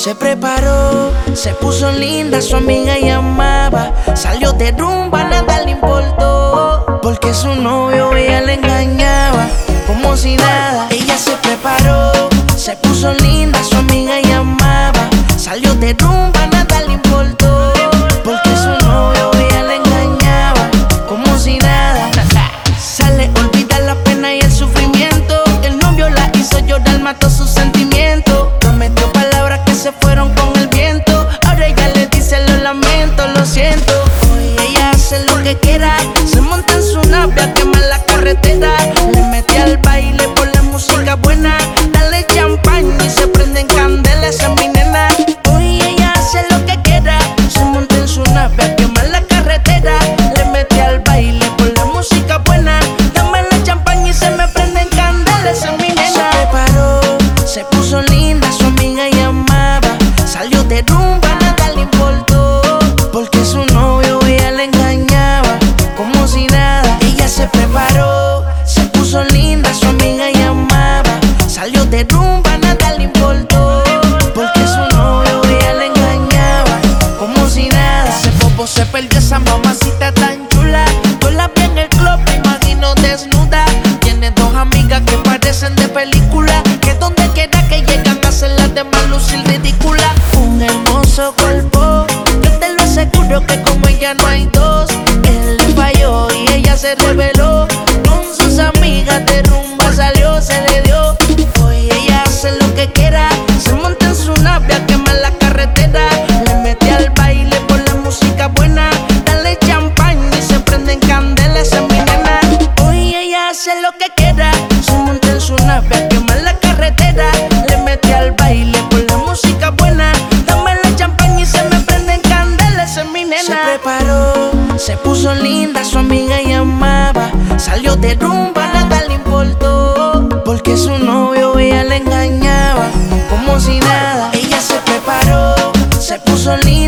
Se preparó, se puso linda, su amiga llamaba. Salió de rumba, nada le importó, porque su novio ella le engañaba. Como si nada, ella se preparó, se puso linda, su amiga llamaba. Salió de rumba, nada le importó, porque su novio ella le engañaba. Como si nada, sale, olvida la pena y el sufrimiento. El novio la hizo llorar, mató sus sentimientos. Prometió palabras que se fueron con el viento. Ahora ella le dice lo lamento, lo siento. Hoy ella hace lo que quiera, se monta en su nave a quemar la carretera. Le mete al baile por la música buena, dale champaña y se prenden candelas. Esa es mi nena. Hoy ella hace lo que quiera, se monta en su nave a quemar la carretera. Le mete al baile por la música buena, dame la champaña y se me prenden candelas. Esa es mi nena. Se preparó, se puso linda, su amiga llamaba. Salió de rumba, nada le importó, porque su novio ella le engañaba. Como si nada, ella se preparó, se puso linda, su amiga llamaba. Salió de rumba, nada le importó, porque su novio ella le engañaba. Como si nada, ese popo se perdió, esa mamacita tan chula. Yo la vi en el club, me imagino desnuda. Tiene dos amigas que parecen de película, que donde quiera que llegan hacen las demás lucir ridícula. Un hermoso cuerpo, yo te lo aseguro que como ella no hay dos. Él le falló y ella se reveló, con sus amigas de rumba salió, se le dio. Hoy ella hace lo que quiera, se monta en su nave a quemar la carretera. Le mete al baile por la música buena, dale champaña y se prenden candelas. Esa es mi nena. Hoy ella hace lo que quiera, se monta en su nave a quemar la carretera. Le mete al baile por la música buena, dame la champaña y se me prenden candelas. Esa es mi nena. Se preparó, se puso linda, su amiga llamaba. Salió de rumba, nada le importó, porque su novio ella le engañaba. Como si nada, ella se preparó, se puso linda.